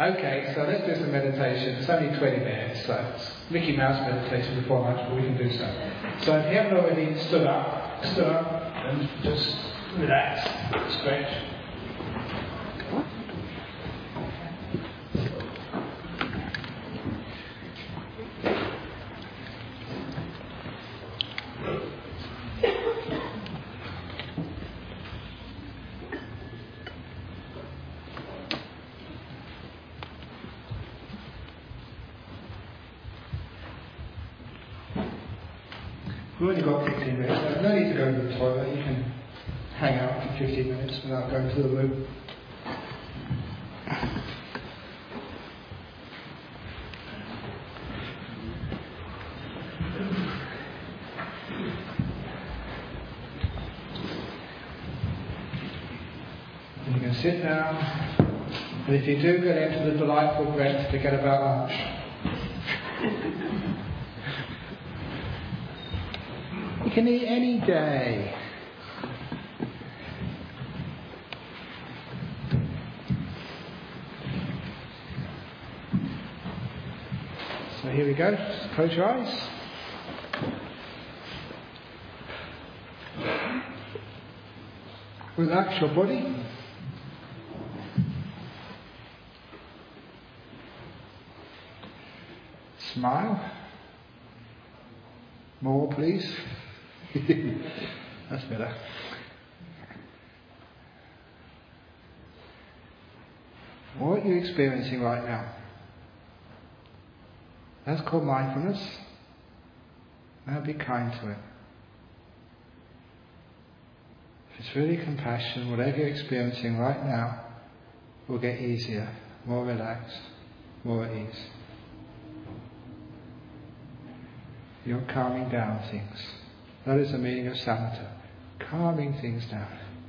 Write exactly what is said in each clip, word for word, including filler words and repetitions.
Okay, so let's do some meditation. It's only twenty minutes, so it's Mickey Mouse meditation before lunch, but we can do so. So if you haven't already stood up, stood up and just relax, stretch. We've only got fifteen minutes, so no need to go to the toilet. You can hang out for fifteen minutes without going to the loo. You can sit down, and if you do, get into the delightful breath, forget about lunch. You can eat any day. So here we go. Just close your eyes. Relax your body. Smile. More, please. That's better. What are you experiencing right now? That's called mindfulness. Now be kind to it. If it's really compassion, whatever you're experiencing right now will get easier, more relaxed, more at ease. You're calming down things. That is the meaning of samatha. Calming things down.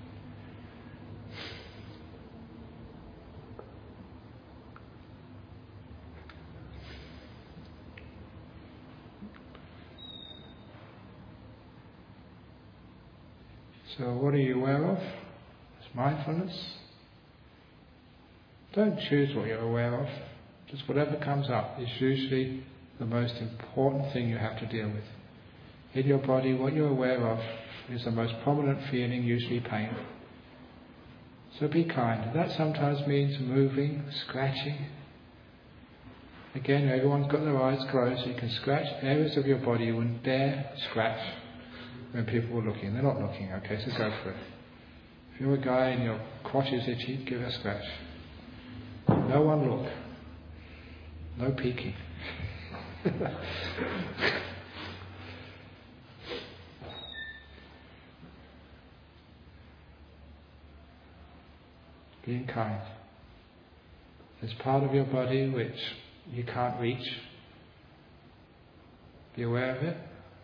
So what are you aware of? It's mindfulness. Don't choose what you're aware of. Just whatever comes up is usually the most important thing you have to deal with. In your body, what you're aware of is the most prominent feeling, usually pain. So be kind. That sometimes means moving, scratching. Again, everyone's got their eyes closed, so you can scratch areas of your body you wouldn't dare scratch when people were looking. They're not looking, okay, so go for it. If you're a guy and your crotch is itchy, give it a scratch. No one look. No peeking. Being kind. There's part of your body which you can't reach. Be aware of it.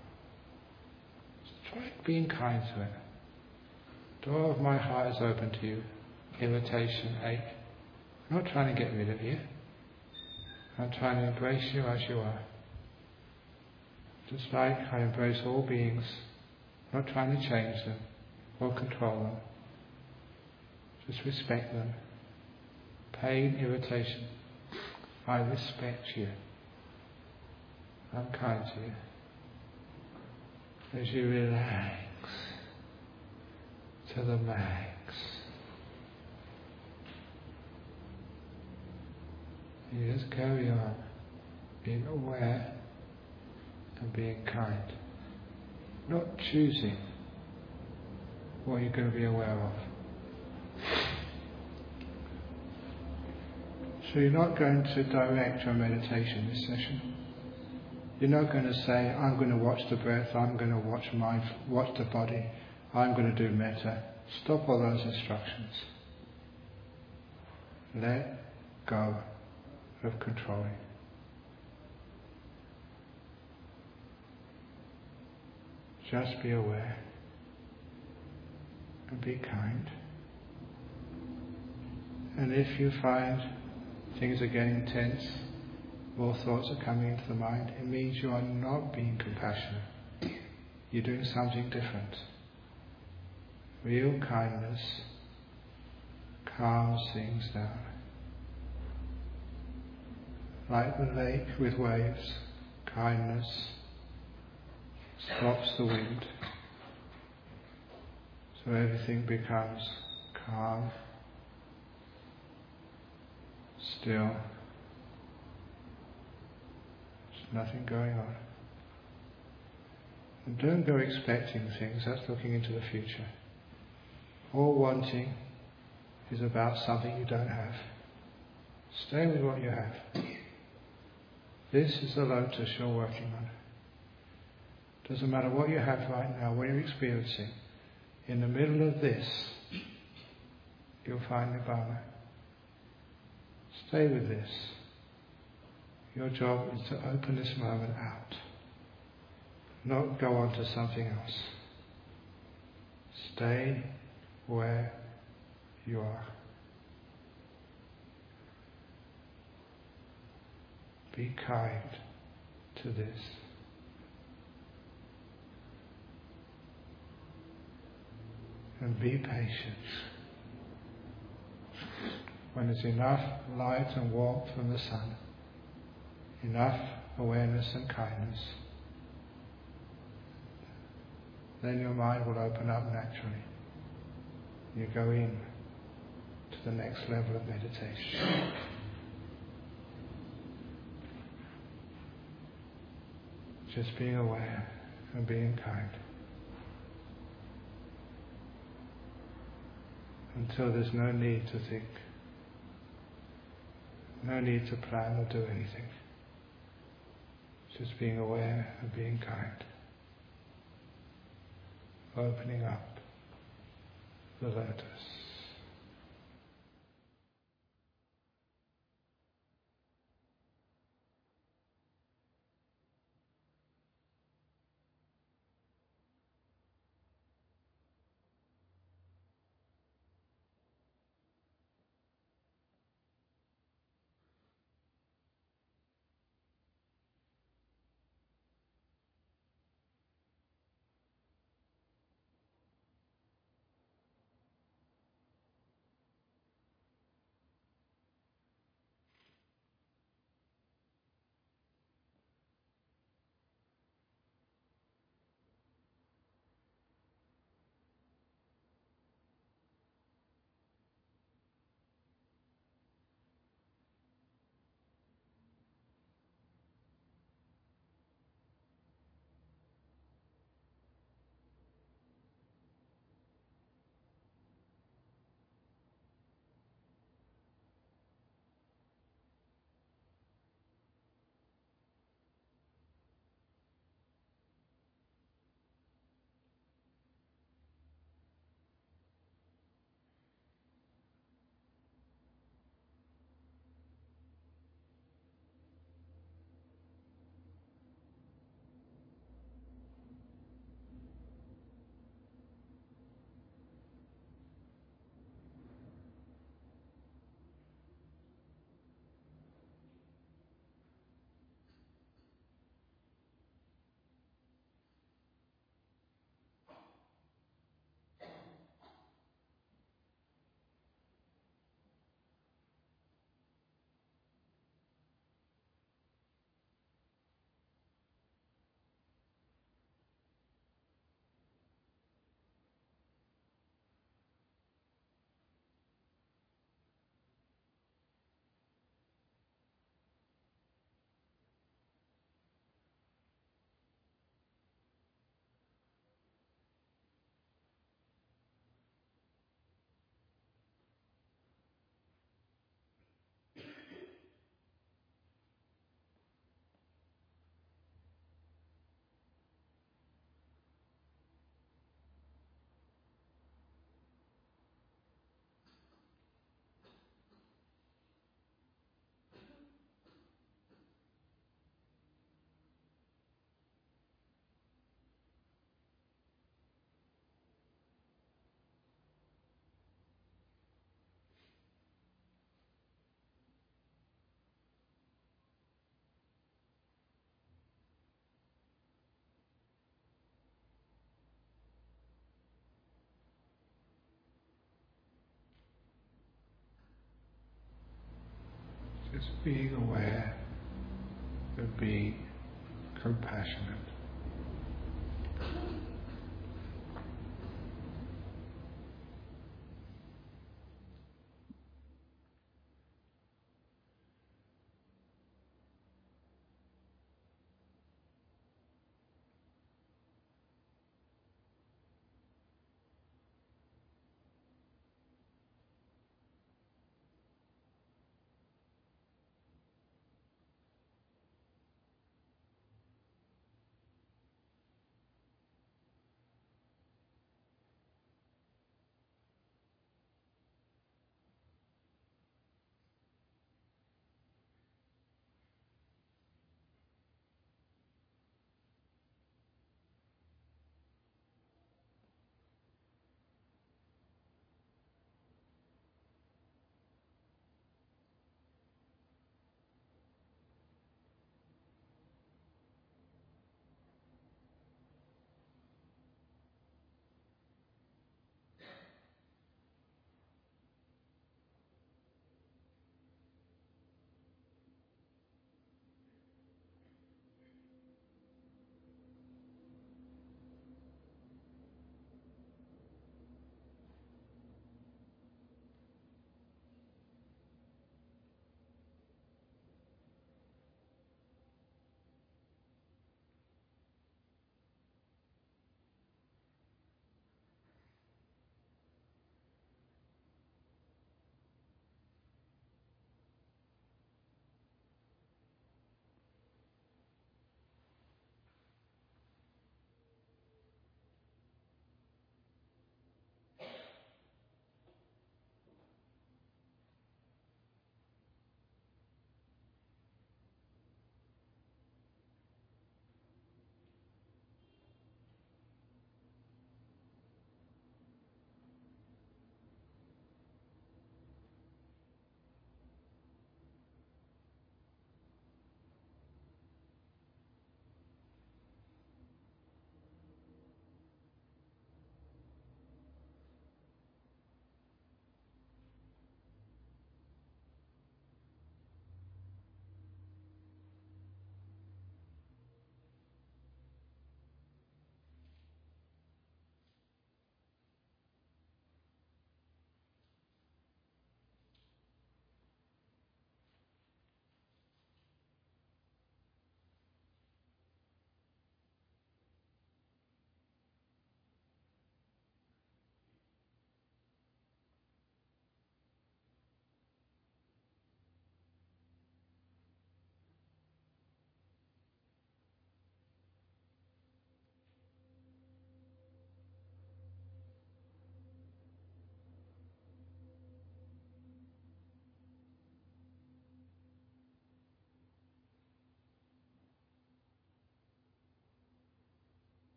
Just try being kind to it. The door of my heart is open to you. Irritation, ache. I'm not trying to get rid of you. I'm trying to embrace you as you are. Just like I embrace all beings, I'm not trying to change them or control them. Just respect them. Pain, irritation. I respect you. I'm kind to you. As you relax to the max, you just carry on being aware and being kind. Not choosing what you're going to be aware of. So you're not going to direct your meditation this session. You're not going to say, I'm going to watch the breath, I'm going to watch mind, watch the body, I'm going to do metta. Stop all those instructions. Let go of controlling. Just be aware and be kind. And if you find things are getting tense, more thoughts are coming into the mind, it means you are not being compassionate. You're doing something different. Real kindness calms things down. like the lake with waves, kindness stops the wind, so everything becomes calm, still, there's nothing going on. And don't go expecting things, that's looking into the future. All wanting is about something you don't have. Stay with what you have. This is the lotus you're working on. Doesn't matter what you have right now, what you're experiencing. In the middle of this, you'll find Nibbana. Stay with this. Your job is to open this moment out, not go on to something else. Stay where you are. Be kind to this. And be patient. When there's enough light and warmth from the sun, enough awareness and kindness, then your mind will open up naturally. You go in to the next level of meditation. Just being aware and being kind. Until there's no need to think. No need to plan or do anything. Just being aware and being kind. Opening up the lotus. Just being aware would be compassionate.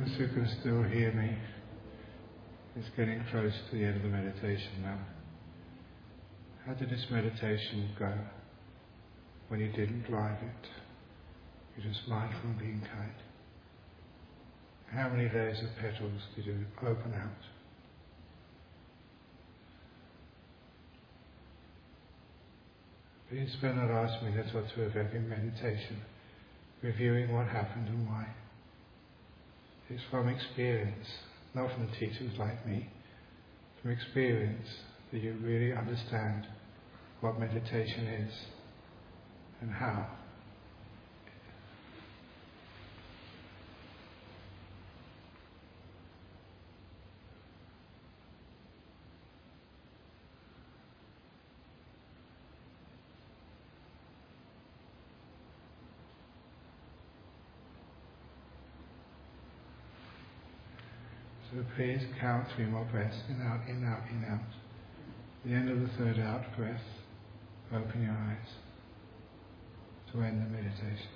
students who can still hear me, it's getting close to the end of the meditation now. How did this meditation go when you didn't drive it? You're just mindful and being kind. How many layers of petals did you open out? Please spend the last minute or two of every meditation reviewing what happened and why. It's from experience, not from teachers like me, from experience that you really understand what meditation is and how. So please count three more breaths, in, out, in, out, in, out. At the end of the third out breath, open your eyes to end the meditation.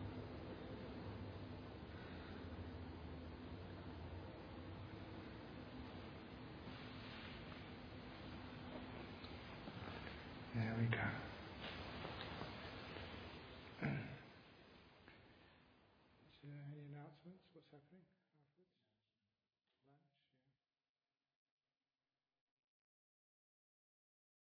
There we go. Any announcements? What's happening?